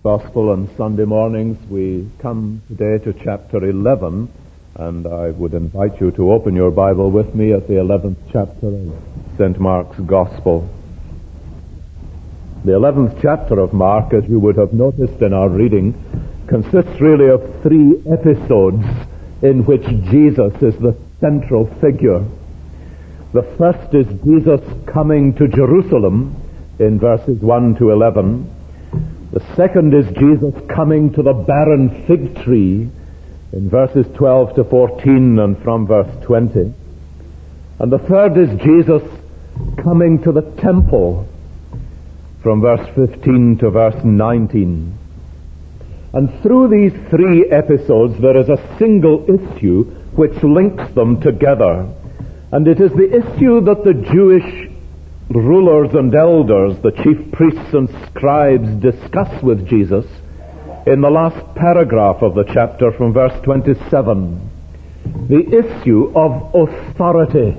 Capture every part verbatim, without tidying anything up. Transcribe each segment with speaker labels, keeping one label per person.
Speaker 1: Gospel on Sunday mornings, we come today to chapter eleven, and I would invite you to open your Bible with me at the eleventh chapter of Saint Mark's Gospel. The eleventh chapter of Mark, as you would have noticed in our reading, consists really of three episodes in which Jesus is the central figure. The first is Jesus coming to Jerusalem in verses one to eleven. The second is Jesus coming to the barren fig tree in verses twelve to fourteen and from verse twenty. And the third is Jesus coming to the temple from verse fifteen to verse nineteen. And through these three episodes there is a single issue which links them together. And it is the issue that the Jewish rulers and elders, the chief priests and scribes, discuss with Jesus in the last paragraph of the chapter from verse twenty-seven. The issue of authority.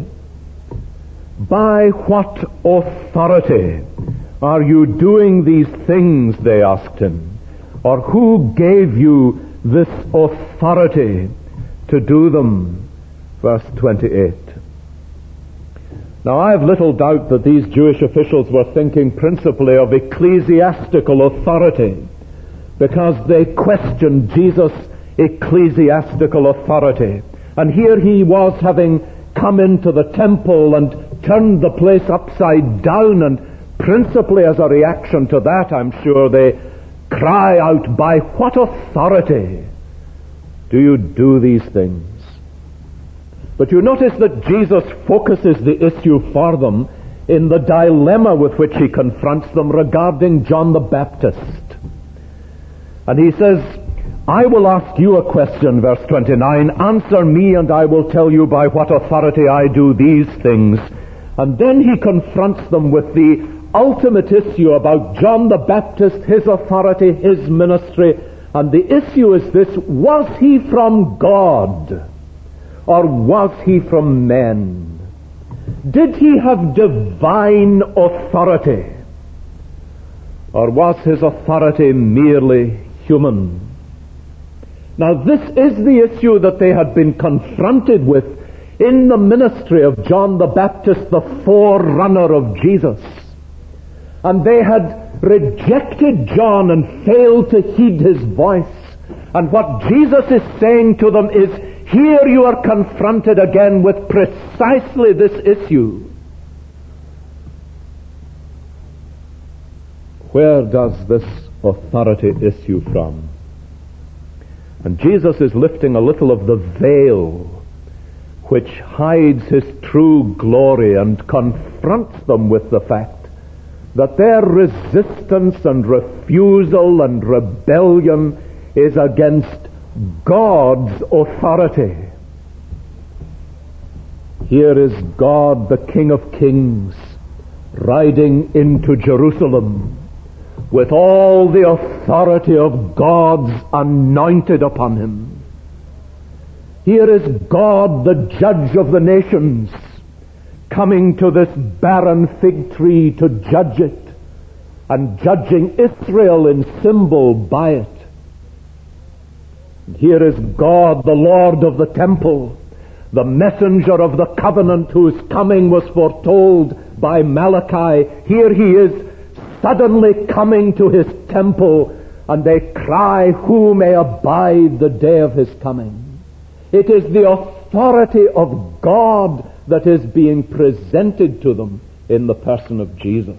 Speaker 1: By what authority are you doing these things, they asked him. Or who gave you this authority to do them? Verse twenty-eight. Now, I have little doubt that these Jewish officials were thinking principally of ecclesiastical authority, because they questioned Jesus' ecclesiastical authority. And here he was, having come into the temple and turned the place upside down, and principally as a reaction to that, I'm sure, they cry out, by what authority do you do these things? But you notice that Jesus focuses the issue for them in the dilemma with which he confronts them regarding John the Baptist. And he says, I will ask you a question, verse twenty-nine, answer me and I will tell you by what authority I do these things. And then he confronts them with the ultimate issue about John the Baptist, his authority, his ministry. And the issue is this: was he from God? Or was he from men? Did he have divine authority? Or was his authority merely human? Now, this is the issue that they had been confronted with in the ministry of John the Baptist, the forerunner of Jesus. And they had rejected John and failed to heed his voice. And what Jesus is saying to them is, here you are confronted again with precisely this issue. Where does this authority issue from? And Jesus is lifting a little of the veil which hides his true glory and confronts them with the fact that their resistance and refusal and rebellion is against God's authority. Here is God, the King of Kings, riding into Jerusalem with all the authority of God's anointed upon him. Here is God, the judge of the nations, coming to this barren fig tree to judge it, and judging Israel in symbol by it. Here is God, the Lord of the temple, the messenger of the covenant whose coming was foretold by Malachi. Here he is suddenly coming to his temple, and they cry, who may abide the day of his coming? It is the authority of God that is being presented to them in the person of Jesus.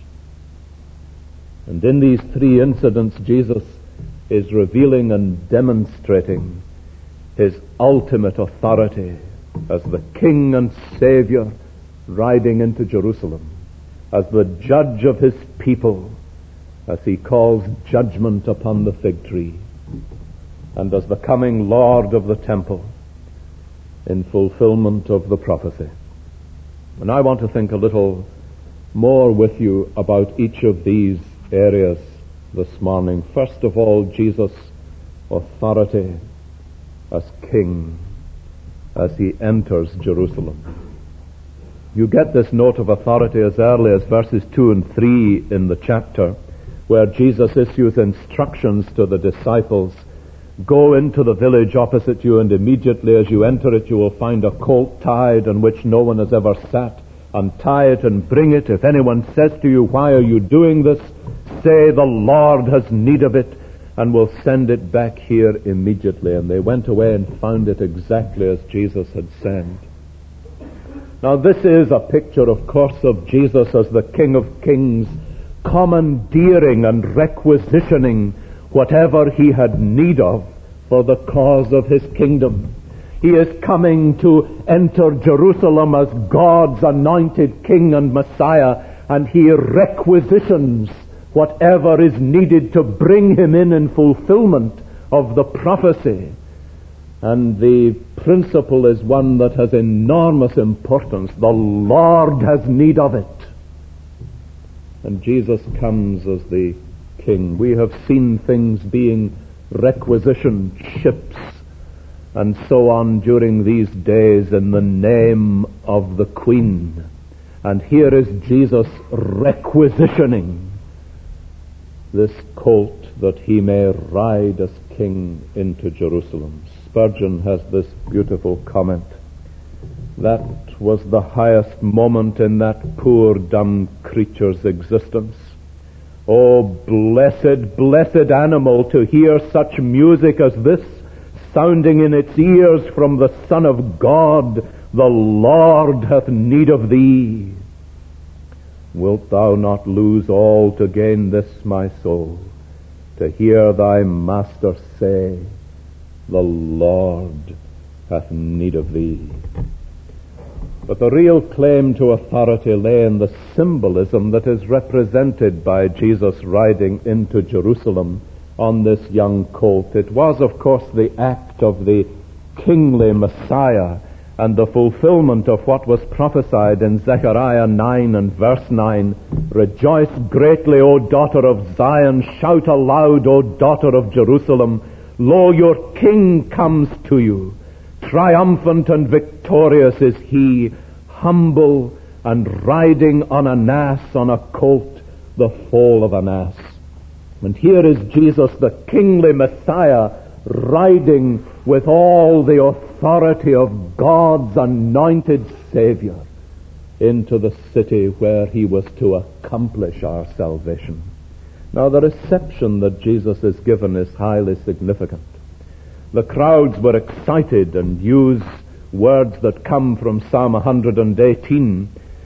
Speaker 1: And in these three incidents, Jesus is revealing and demonstrating his ultimate authority as the King and Savior riding into Jerusalem, as the judge of his people, as he calls judgment upon the fig tree, and as the coming Lord of the temple in fulfillment of the prophecy. And I want to think a little more with you about each of these areas this morning. First of all, Jesus' authority as King as he enters Jerusalem. You get this note of authority as early as verses two and three in the chapter, where Jesus issues instructions to the disciples. Go into the village opposite you, and immediately as you enter it, you will find a colt tied on which no one has ever sat. Untie it and bring it. If anyone says to you, why are you doing this? Say, the Lord has need of it, and will send it back here immediately. And they went away and found it exactly as Jesus had said. Now this is a picture, of course, of Jesus as the King of Kings, commandeering and requisitioning whatever he had need of for the cause of his kingdom. He is coming to enter Jerusalem as God's anointed King and Messiah, and he requisitions whatever is needed to bring him in in fulfillment of the prophecy. And the principle is one that has enormous importance. The Lord has need of it. And Jesus comes as the King. We have seen things being requisitioned, ships, and so on during these days in the name of the Queen. And here is Jesus requisitioning this colt that he may ride as King into Jerusalem. Spurgeon has this beautiful comment. That was the highest moment in that poor dumb creature's existence. Oh, blessed, blessed animal, to hear such music as this sounding in its ears from the Son of God. The Lord hath need of thee. Wilt thou not lose all to gain this, my soul, to hear thy Master say, the Lord hath need of thee? But the real claim to authority lay in the symbolism that is represented by Jesus riding into Jerusalem on this young colt. It was, of course, the act of the kingly Messiah and the fulfillment of what was prophesied in Zechariah nine and verse nine. Rejoice greatly, O daughter of Zion. Shout aloud, O daughter of Jerusalem. Lo, your King comes to you. Triumphant and victorious is he, humble and riding on an ass, on a colt, the foal of an ass. And here is Jesus, the kingly Messiah, riding with all the authority of God's anointed Savior into the city where he was to accomplish our salvation. Now, the reception that Jesus is given is highly significant. The crowds were excited and used words that come from Psalm one hundred eighteen,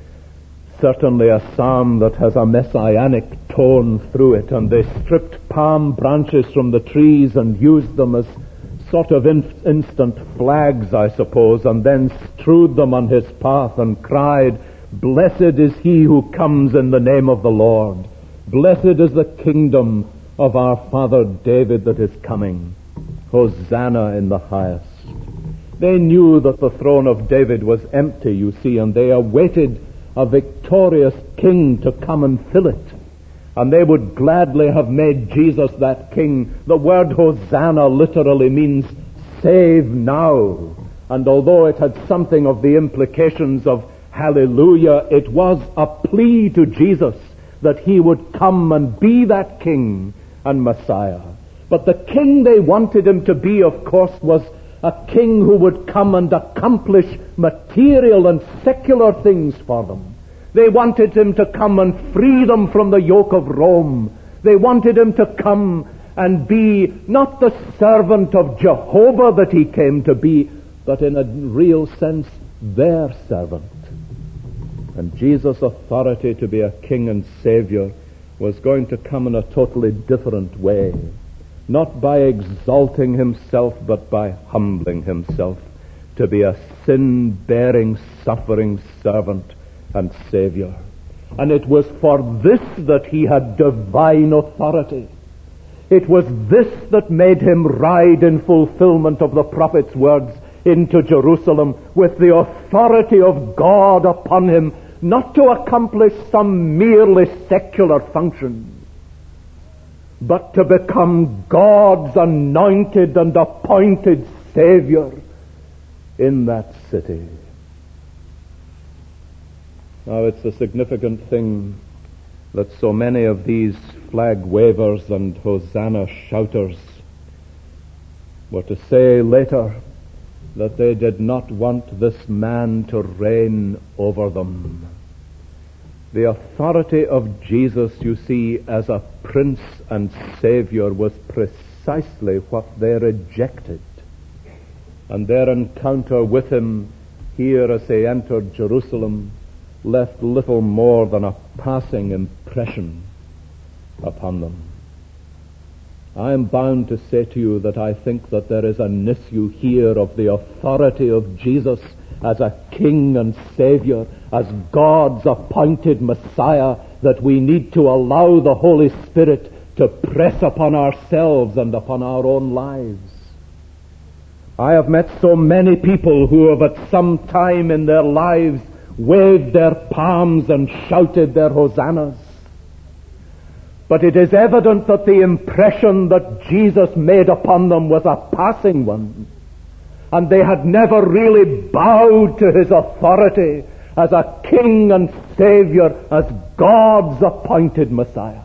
Speaker 1: certainly a psalm that has a messianic tone through it, and they stripped palm branches from the trees and used them as sort of in- instant flags, I suppose, and then strewed them on his path and cried, Blessed is he who comes in the name of the Lord. Blessed is the kingdom of our father David that is coming. Hosanna in the highest. They knew that the throne of David was empty, you see, and they awaited a victorious king to come and fill it. And they would gladly have made Jesus that king. The word Hosanna literally means save now. And although it had something of the implications of hallelujah, it was a plea to Jesus that he would come and be that king and Messiah. But the king they wanted him to be, of course, was a king who would come and accomplish material and secular things for them. They wanted him to come and free them from the yoke of Rome. They wanted him to come and be not the servant of Jehovah that he came to be, but in a real sense, their servant. And Jesus' authority to be a king and savior was going to come in a totally different way. Not by exalting himself, but by humbling himself to be a sin-bearing, suffering servant and Savior. And it was for this that he had divine authority. It was this that made him ride in fulfillment of the prophet's words into Jerusalem with the authority of God upon him, not to accomplish some merely secular function, but to become God's anointed and appointed Savior in that city. Now, it's a significant thing that so many of these flag wavers and Hosanna shouters were to say later that they did not want this man to reign over them. The authority of Jesus, you see, as a Prince and Savior was precisely what they rejected. And their encounter with him here as they entered Jerusalem left little more than a passing impression upon them. I am bound to say to you that I think that there is an issue here of the authority of Jesus as a King and Savior, as God's appointed Messiah, that we need to allow the Holy Spirit to press upon ourselves and upon our own lives. I have met so many people who have at some time in their lives waved their palms and shouted their hosannas. But it is evident that the impression that Jesus made upon them was a passing one, and they had never really bowed to his authority as a King and Savior, as God's appointed Messiah.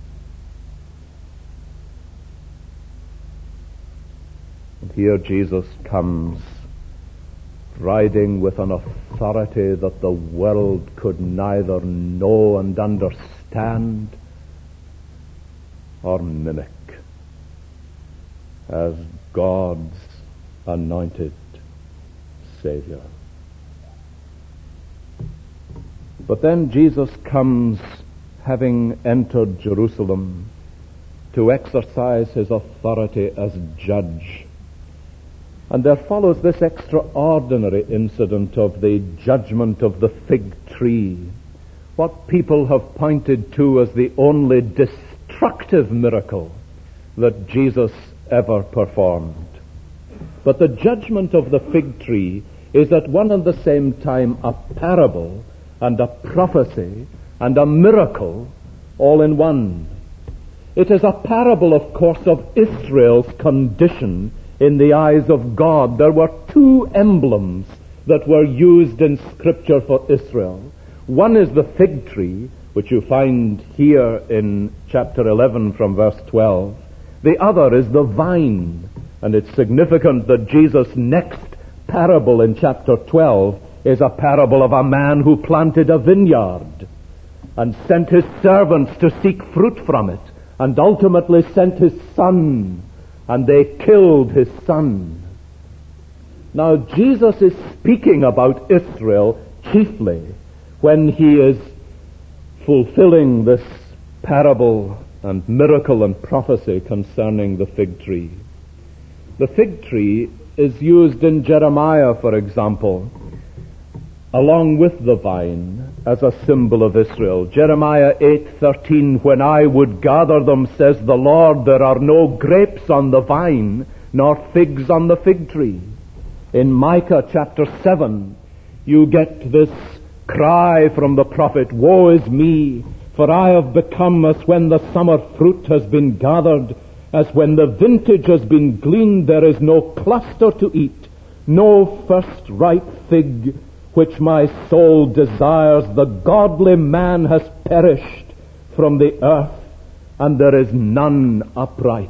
Speaker 1: And here Jesus comes riding with an authority that the world could neither know and understand or mimic, as God's anointed Savior. But then Jesus comes, having entered Jerusalem, to exercise his authority as judge. And there follows this extraordinary incident of the judgment of the fig tree, what people have pointed to as the only destructive miracle that Jesus ever performed. But the judgment of the fig tree is at one and the same time a parable and a prophecy and a miracle all in one. It is a parable, of course, of Israel's condition in the eyes of God. There were two emblems that were used in Scripture for Israel. One is the fig tree, which you find here in chapter eleven from verse twelve. The other is the vine. And it's significant that Jesus' next parable in chapter twelve is a parable of a man who planted a vineyard and sent his servants to seek fruit from it, and ultimately sent his son, and they killed his son. Now, Jesus is speaking about Israel chiefly when he is fulfilling this parable and miracle and prophecy concerning the fig tree. The fig tree is used in Jeremiah, for example, along with the vine as a symbol of Israel. Jeremiah eight thirteen, when I would gather them, says the Lord, there are no grapes on the vine, nor figs on the fig tree. In Micah chapter seven, you get this cry from the prophet, woe is me, for I have become as when the summer fruit has been gathered, as when the vintage has been gleaned, there is no cluster to eat, no first ripe fig, which my soul desires. The godly man has perished from the earth, and there is none upright.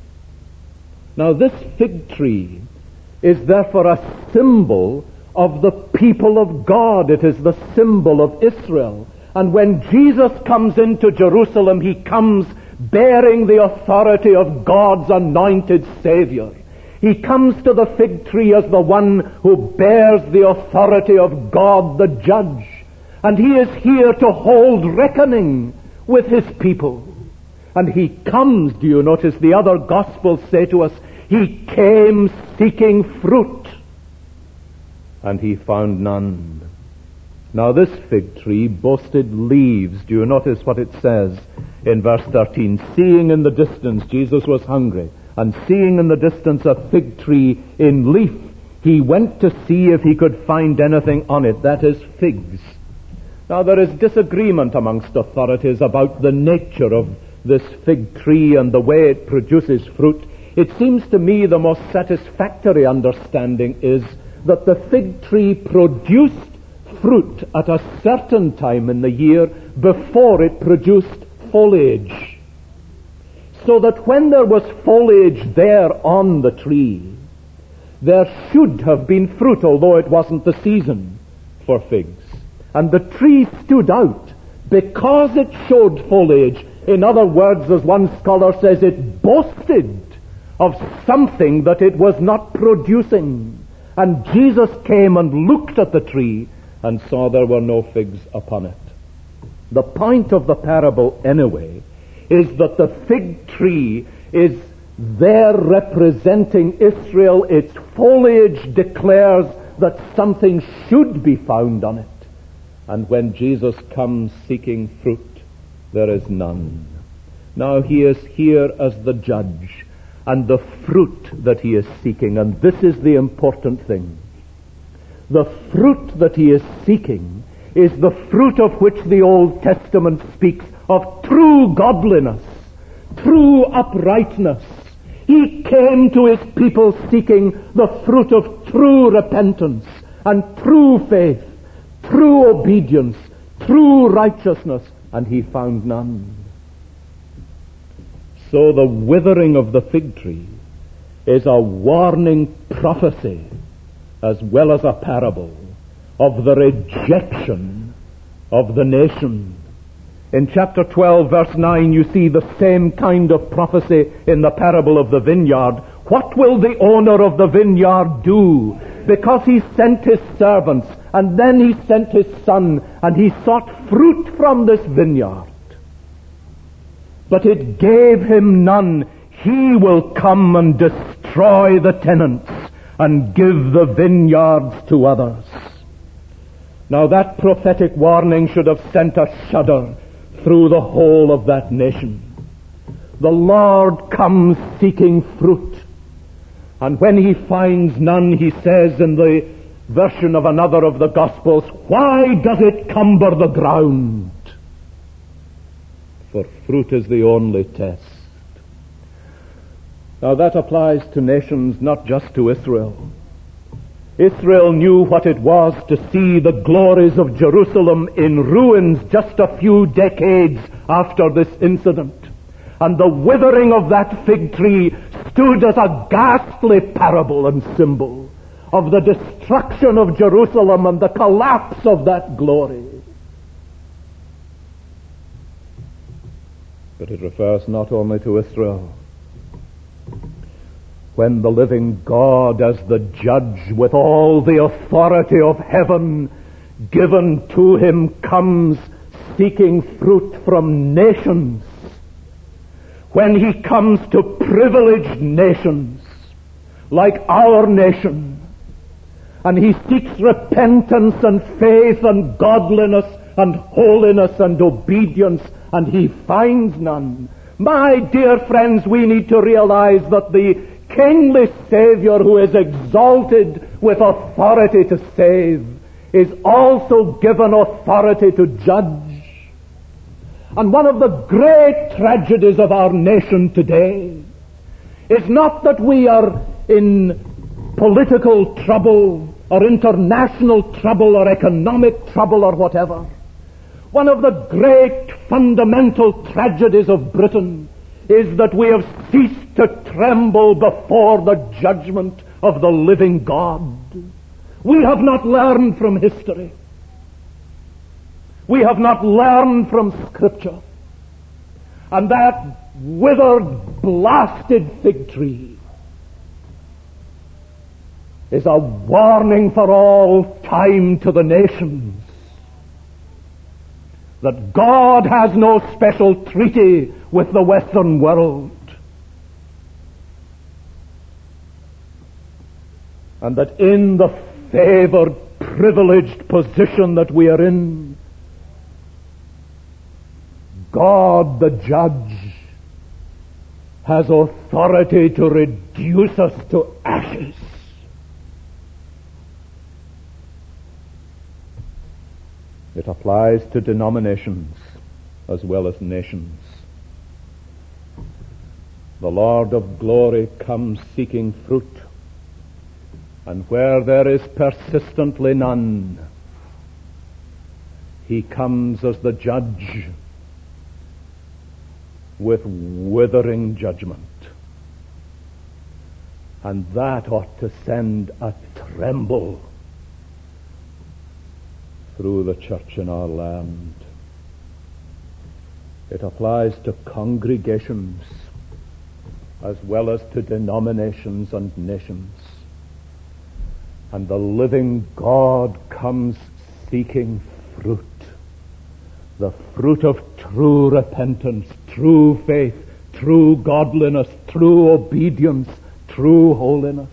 Speaker 1: Now this fig tree is therefore a symbol of the people of God. It is the symbol of Israel. And when Jesus comes into Jerusalem, he comes bearing the authority of God's anointed Savior. He comes to the fig tree as the one who bears the authority of God the judge. And he is here to hold reckoning with his people. And he comes, do you notice the other Gospels say to us, he came seeking fruit, and he found none. Now this fig tree boasted leaves. Do you notice what it says in verse thirteen? Seeing in the distance, Jesus was hungry, and seeing in the distance a fig tree in leaf, he went to see if he could find anything on it, that is, figs. Now there is disagreement amongst authorities about the nature of this fig tree and the way it produces fruit. It seems to me the most satisfactory understanding is that the fig tree produced fruit at a certain time in the year before it produced foliage, so that when there was foliage there on the tree, there should have been fruit, although it wasn't the season for figs. And the tree stood out because it showed foliage. In other words, as one scholar says, it boasted of something that it was not producing. And Jesus came and looked at the tree and saw there were no figs upon it. The point of the parable, anyway, is that the fig tree is there representing Israel. Its foliage declares that something should be found on it. And when Jesus comes seeking fruit, there is none. Now he is here as the judge, and the fruit that he is seeking, and this is the important thing. The fruit that he is seeking is the fruit of which the Old Testament speaks, of true godliness, true uprightness. He came to his people seeking the fruit of true repentance and true faith, true obedience, true righteousness, and he found none. So the withering of the fig tree is a warning prophecy as well as a parable of the rejection of the nation. In chapter twelve, verse nine, you see the same kind of prophecy in the parable of the vineyard. What will the owner of the vineyard do? Because he sent his servants, and then he sent his son, and he sought fruit from this vineyard. But it gave him none. He will come and destroy the tenants and give the vineyards to others. Now that prophetic warning should have sent a shudder through the whole of that nation. The Lord comes seeking fruit, and when he finds none, he says in the version of another of the Gospels, "Why does it cumber the ground?" For fruit is the only test. Now that applies to nations, not just to Israel. Israel knew what it was to see the glories of Jerusalem in ruins just a few decades after this incident. And the withering of that fig tree stood as a ghastly parable and symbol of the destruction of Jerusalem and the collapse of that glory. But it refers not only to Israel. When the living God, as the judge with all the authority of heaven given to him, comes seeking fruit from nations, when he comes to privileged nations like our nation, and he seeks repentance and faith and godliness and holiness and obedience, and he finds none. My dear friends, we need to realize that the kingly Savior, who is exalted with authority to save, is also given authority to judge. And one of the great tragedies of our nation today is not that we are in political trouble or international trouble or economic trouble or whatever. One of the great fundamental tragedies of Britain is that we have ceased to tremble before the judgment of the living God. We have not learned from history. We have not learned from Scripture. And that withered, blasted fig tree is a warning for all time to the nations that God has no special treaty with the Western world, and that in the favored, privileged position that we are in, God the judge has authority to reduce us to ashes. It applies to denominations as well as nations. The Lord of glory comes seeking fruit, and where there is persistently none, He comes as the judge with withering judgment. And that ought to send a tremble through the church in our land. It applies to congregations as well as to denominations and nations. And the living God comes seeking fruit. The fruit of true repentance, true faith, true godliness, true obedience, true holiness.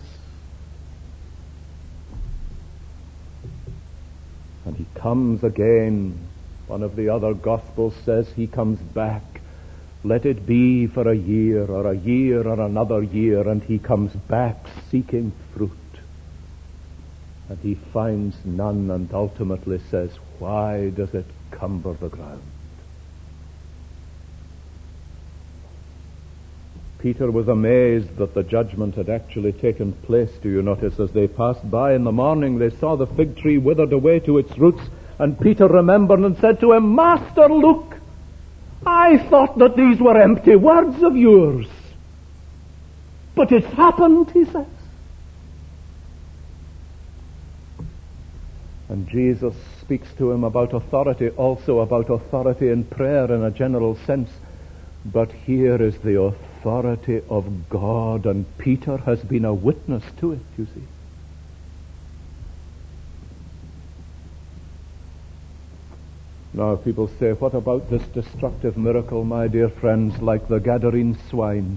Speaker 1: And he comes again. One of the other Gospels says he comes back. Let it be for a year or a year or another year, and he comes back seeking fruit. And he finds none and ultimately says, why does it cumber the ground? Peter was amazed that the judgment had actually taken place. Do you notice, as they passed by in the morning, they saw the fig tree withered away to its roots, and Peter remembered and said to him, Master, look, I thought that these were empty words of yours. But it's happened, he says. And Jesus speaks to him about authority, also about authority in prayer in a general sense. But here is the authority of God, and Peter has been a witness to it, you see. Now, people say, what about this destructive miracle, my dear friends, like the Gadarene swine?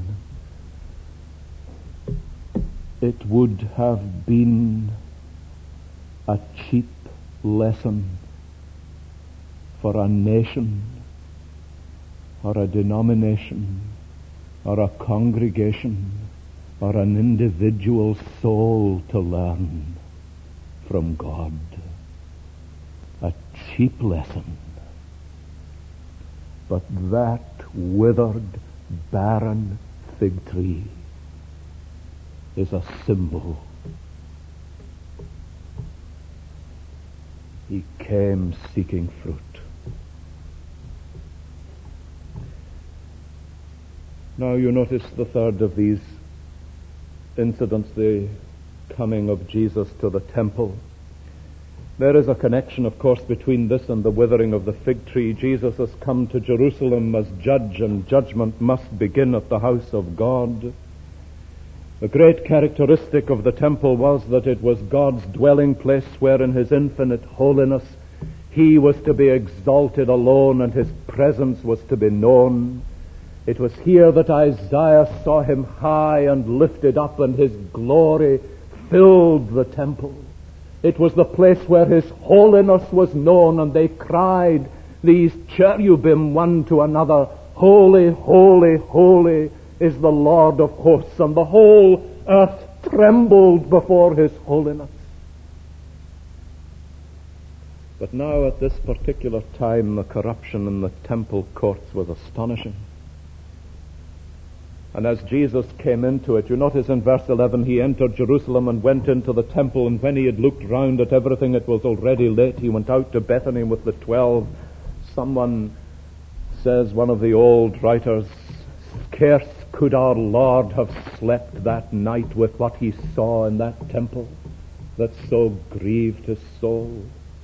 Speaker 1: It would have been a cheap lesson for a nation or a denomination or a congregation or an individual soul to learn from God. A cheap lesson. But that withered, barren fig tree is a symbol. He came seeking fruit. Now you notice the third of these incidents, the coming of Jesus to the temple. There is a connection, of course, between this and the withering of the fig tree. Jesus has come to Jerusalem as judge, and judgment must begin at the house of God. The great characteristic of the temple was that it was God's dwelling place, where in his infinite holiness he was to be exalted alone and his presence was to be known. It was here that Isaiah saw him high and lifted up, and his glory filled the temple. It was the place where his holiness was known, and they cried, these cherubim, one to another, holy, holy, holy is the Lord of hosts, and the whole earth trembled before his holiness. But now at this particular time, the corruption in the temple courts was astonishing. And as Jesus came into it, you notice in verse eleven, he entered Jerusalem and went into the temple, and when he had looked round at everything, it was already late. He went out to Bethany with the twelve. Someone says, one of the old writers, scarce could our Lord have slept that night with what he saw in that temple that so grieved his soul.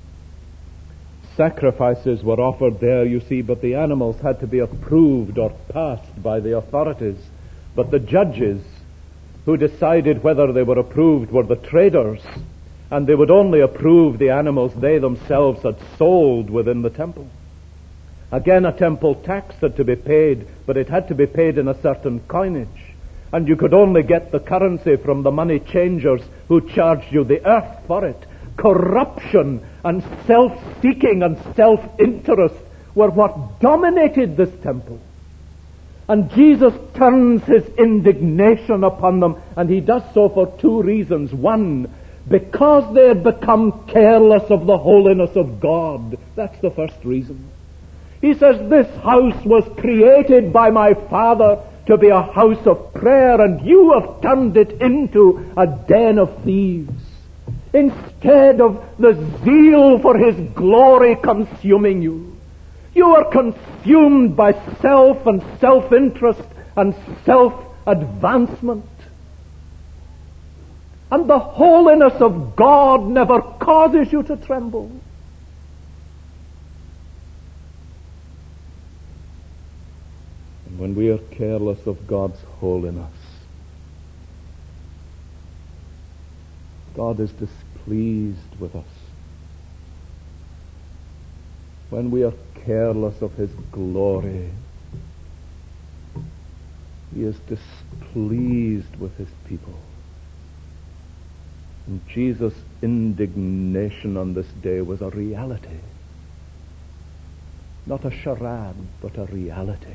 Speaker 1: Sacrifices were offered there, you see, but the animals had to be approved or passed by the authorities. But the judges who decided whether they were approved were the traders, and they would only approve the animals they themselves had sold within the temple. Again, a temple tax had to be paid, but it had to be paid in a certain coinage. And you could only get the currency from the money changers who charged you the earth for it. Corruption and self-seeking and self-interest were what dominated this temple. And Jesus turns his indignation upon them, and he does so for two reasons. One, because they had become careless of the holiness of God. That's the first reason. He says, this house was created by my Father to be a house of prayer, and you have turned it into a den of thieves.
Speaker 2: instead of the zeal for His glory consuming you. You are consumed by self and self-interest and self-advancement. And the holiness of God never causes you to tremble. And when we are careless of God's holiness, God is displeased with us. When we are careless of His glory, He is displeased with His people. And Jesus' indignation on this day was a reality. Not a charade, but a reality.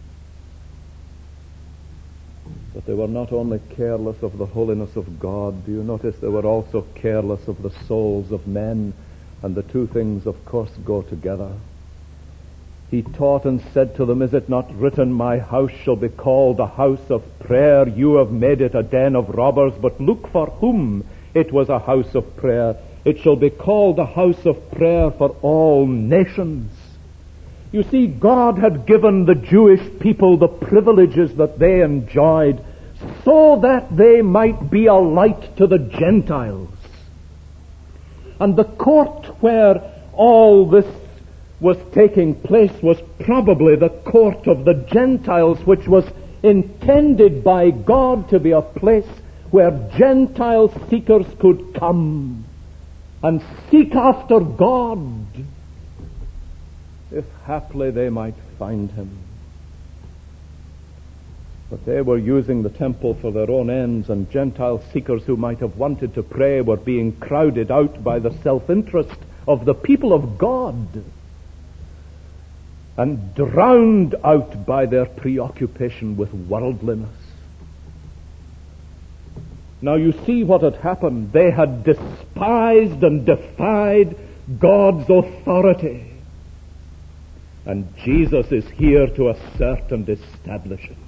Speaker 2: But they were not only careless of the holiness of God. Do you notice they were also careless of the souls of men? And the two things, of course, go together. He taught and said to them, "Is it not written, my house shall be called a house of prayer? You have made it a den of robbers. But look for whom it was a house of prayer. It shall be called a house of prayer for all nations." You see, God had given the Jewish people the privileges that they enjoyed so that they might be a light to the Gentiles. And the court where all this was taking place was probably the court of the Gentiles, which was intended by God to be a place where Gentile seekers could come and seek after God, if haply they might find Him. But they were using the temple for their own ends, and Gentile seekers who might have wanted to pray were being crowded out by the self-interest of the people of God and drowned out by their preoccupation with worldliness. Now you see what had happened. They had despised and defied God's authority. And Jesus is here to assert and establish it.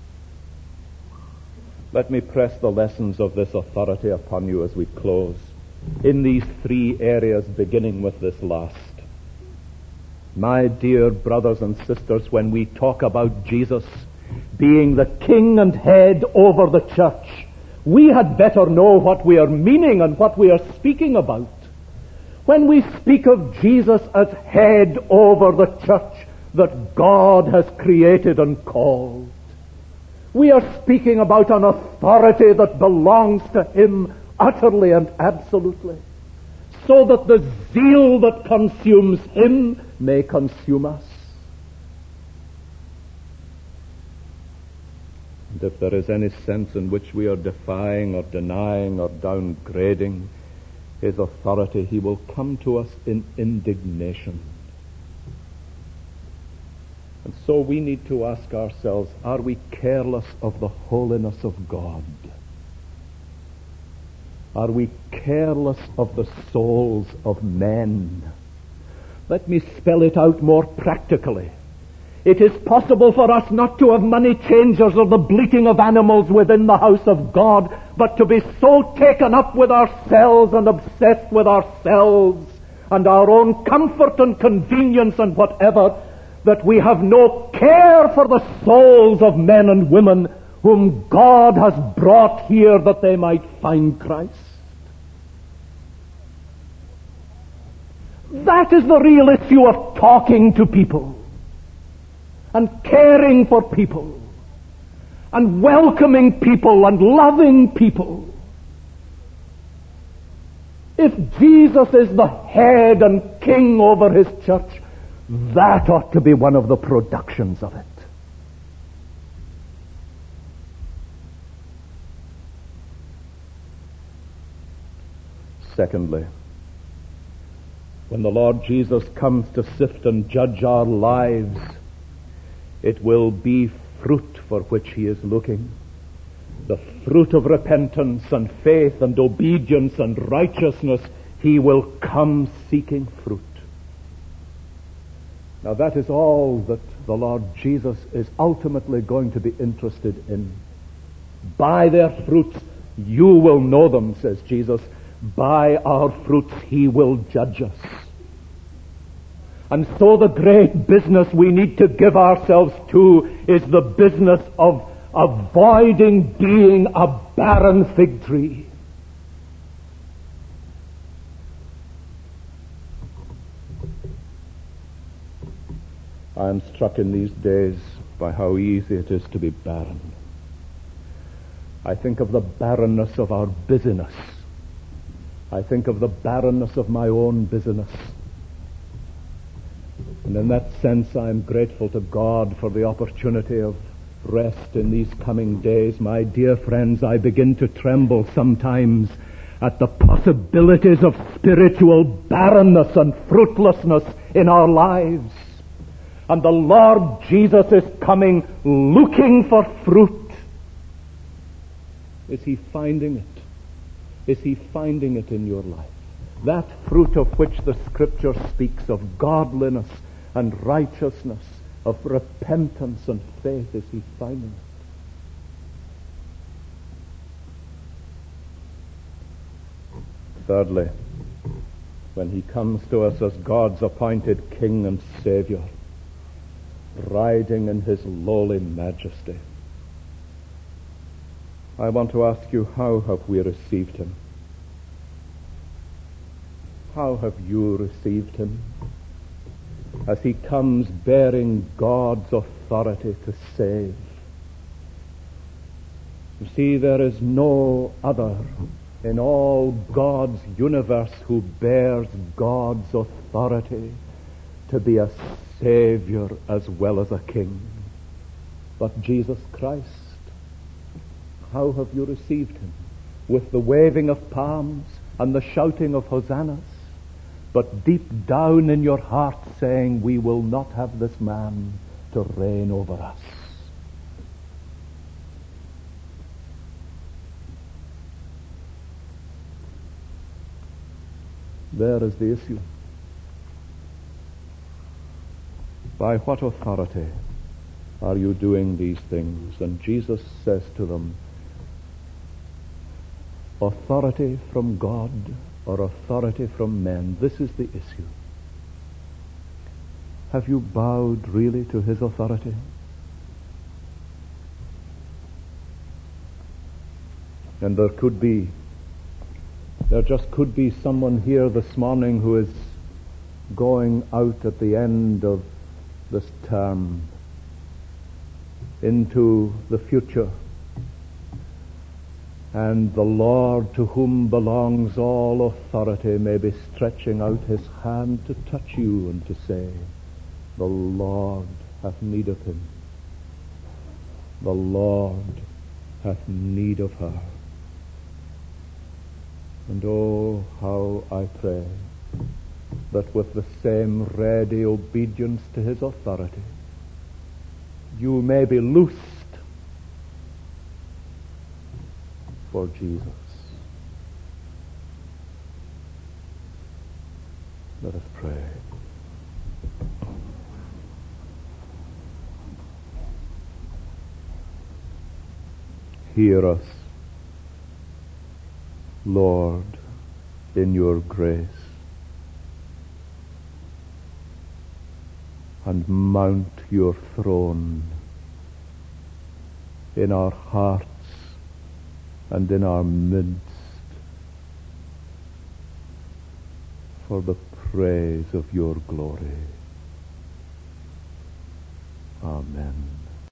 Speaker 2: Let me press the lessons of this authority upon you as we close, in these three areas, beginning with this last. My dear brothers and sisters, when we talk about Jesus being the king and head over the church, we had better know what we are meaning and what we are speaking about. When we speak of Jesus as head over the church that God has created and called, we are speaking about an authority that belongs to Him utterly and absolutely, so that the zeal that consumes Him may consume us. And if there is any sense in which we are defying or denying or downgrading His authority, He will come to us in indignation. And so we need to ask ourselves, are we careless of the holiness of God? Are we careless of the souls of men? Let me spell it out more practically. It is possible for us not to have money changers or the bleating of animals within the house of God, but to be so taken up with ourselves and obsessed with ourselves and our own comfort and convenience and whatever, that we have no care for the souls of men and women whom God has brought here that they might find Christ. That is the real issue of talking to people and caring for people and welcoming people and loving people. If Jesus is the head and king over His church, that ought to be one of the productions of it. Secondly, when the Lord Jesus comes to sift and judge our lives, it will be fruit for which He is looking. The fruit of repentance and faith and obedience and righteousness. He will come seeking fruit. Now that is all that the Lord Jesus is ultimately going to be interested in. By their fruits you will know them, says Jesus. By our fruits he will judge us. And so the great business we need to give ourselves to is the business of avoiding being a barren fig tree. I am struck in these days by how easy it is to be barren. I think of the barrenness of our busyness. I think of the barrenness of my own business. And in that sense, I am grateful to God for the opportunity of rest in these coming days. My dear friends, I begin to tremble sometimes at the possibilities of spiritual barrenness and fruitlessness in our lives. And the Lord Jesus is coming looking for fruit. Is he finding it? Is he finding it in your life? That fruit of which the Scripture speaks, of godliness and righteousness, of repentance and faith, is he finding it? Thirdly, when he comes to us as God's appointed King and Savior, riding in his lowly majesty, I want to ask you, how have we received him? How have you received him? As he comes bearing God's authority to save. You see, there is no other in all God's universe who bears God's authority to be a Savior as well as a King but Jesus Christ. How have you received him? With the waving of palms and the shouting of hosannas, but deep down in your heart saying, we will not have this man to reign over us. There is the issue. By what authority are you doing these things? And Jesus says to them, authority from God or authority from men? This is the issue. Have you bowed really to his authority? And there could be, there just could be someone here this morning who is going out at the end of this term into the future. And the Lord, to whom belongs all authority, may be stretching out his hand to touch you and to say, the Lord hath need of him. The Lord hath need of her. And oh, how I pray that with the same ready obedience to his authority, you may be loosed for Jesus. Let us pray. Hear us, Lord, in your grace, and mount your throne in our hearts and in our midst for the praise of your glory. Amen.